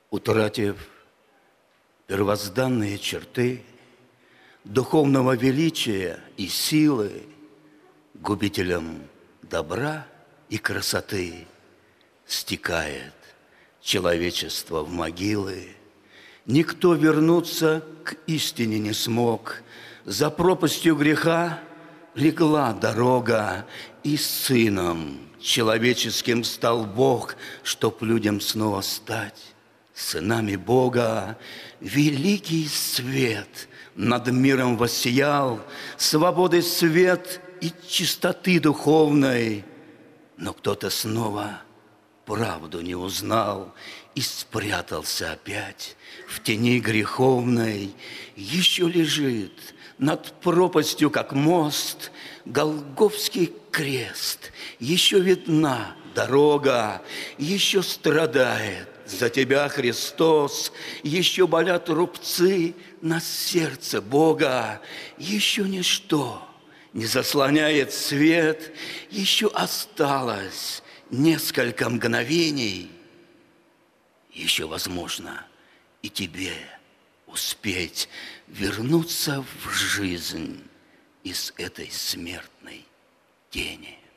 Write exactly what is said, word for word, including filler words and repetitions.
Утратив первозданные черты духовного величия и силы, губителем добра и красоты стекает человечество в могилы. Никто вернуться к истине не смог. За пропастью греха легла дорога, и сыном человеческим стал Бог, чтоб людям снова стать сынами Бога. Великий свет над миром воссиял, свободы свет и чистоты духовной. Но кто-то снова правду не узнал и спрятался опять в тени греховной. Еще лежит над пропастью, как мост, Голгофский крест. Еще видна дорога, еще страдает за тебя Христос, еще болят рубцы на сердце Бога, еще ничто не заслоняет свет, еще осталось несколько мгновений. Еще возможно и тебе успеть вернуться в жизнь из этой смертной тени.